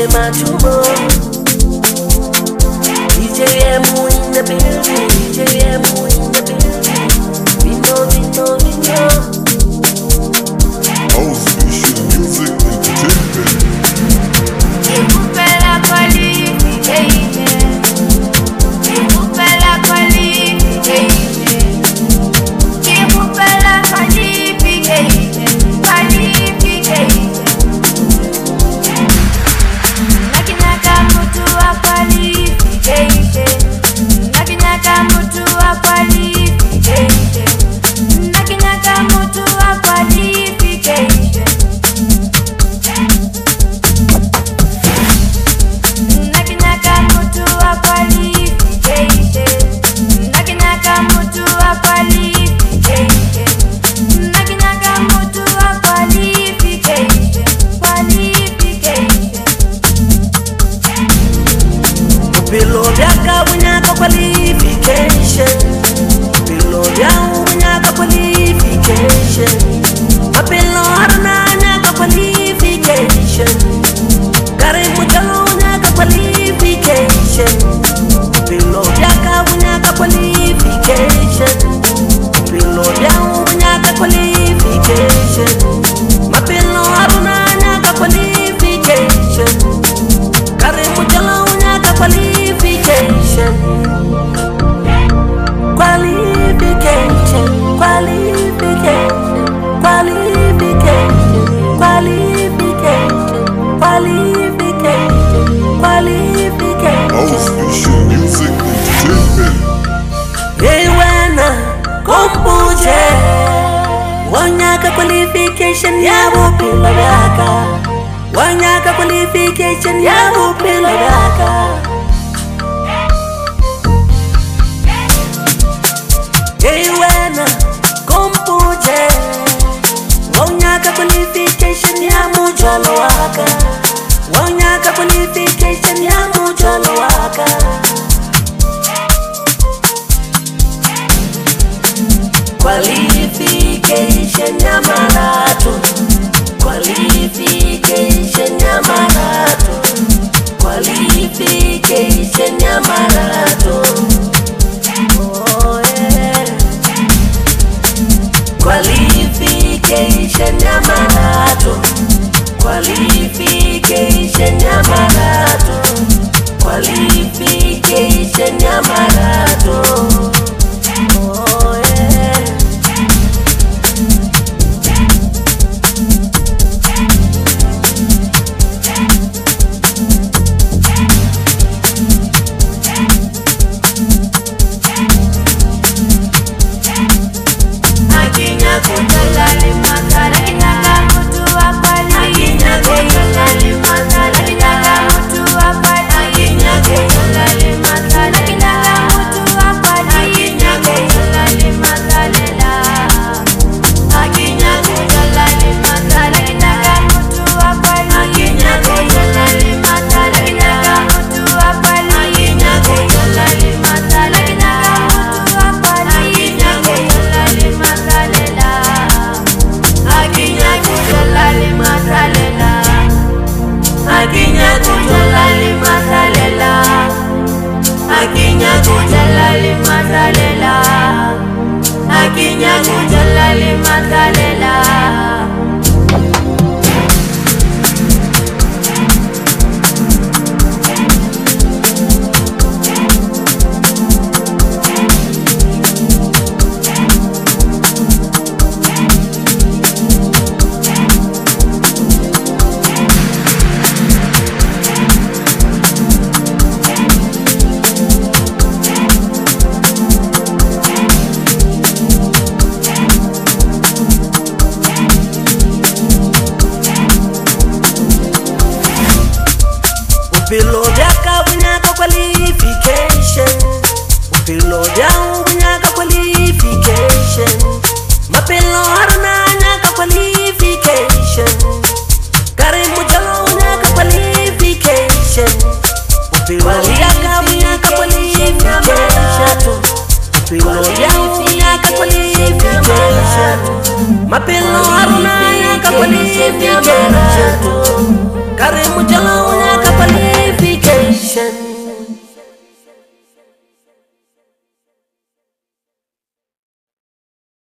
Matumo. DJ Emu in the building. DJ Emu in the building. Vino. Auswischen Music Entertainment. Ikupela qualification. Ikupela qualification. Ikupela qualification. Qualification. Nakinaka mutu wa qualification. Nakinaka mutu wa qualification. Nakinaka mutu wa qualification. Nakinaka mutu wa qualification. Nakinaka mutu wa qualification. Nakinaka mutu wa qualification. Qualification. Bilo vyaka winyaka qualification. Bilo vyaka winyaka qualification. Mapilo haruna nyaka qualification. Karimu jalo nyaka qualification. Bilo vyaka winyaka qualification. Bilo vyaka winyaka qualification. Mapilo haruna nyaka qualification. Karimu jalo nyaka qualification. Qualification. Qualification. Qualification. Qualification. Qualification. Qualification. Auswischen Music Entertainment. Hey wena kumbuje wanyaka qualification ya bupila vyaka. Wanyaka qualification ya bupila vyaka. Hey wena kumbuje wanyaka qualification ya mujalo waka. Wanyaka qualification ya mujalo waka. Qualification ya marathon. Qualification ya marathon. Qualification ya marathon. Oh yeah. Qualification ya marathon. Qualification ya marathon. Qualification ya marathon. Oh yeah. Akinya kutalali makala kinaka mutu wa qualification. Akinya kutalali makala kinaka mutu wa qualification. Akinya kutalali makala kinaka mutu wa qualification. Akinya kutalali makala la. Akinya kutalali makala kinaka mutu wa qualification. Akinya kutalali makala kinaka mutu wa qualification. Akinya kutalali makala kinaka mutu wa qualification. Akinya kutalali makala la. Akinya kutalali makala la. Akinya kutalali makala la. Akinya kutalali makala la. Akinya kutalali makala la. Bilo vyaka winyaka qualification. Bilo vyaka winyaka qualification. Mapilo haruna nyaka qualification. Karimu jalo nyaka qualification. Bilo vyaka winyaka qualification. Bilo vyaka winyaka qualification. Mapilo haruna nyaka qualification. Karimu jalo nyaka Nation.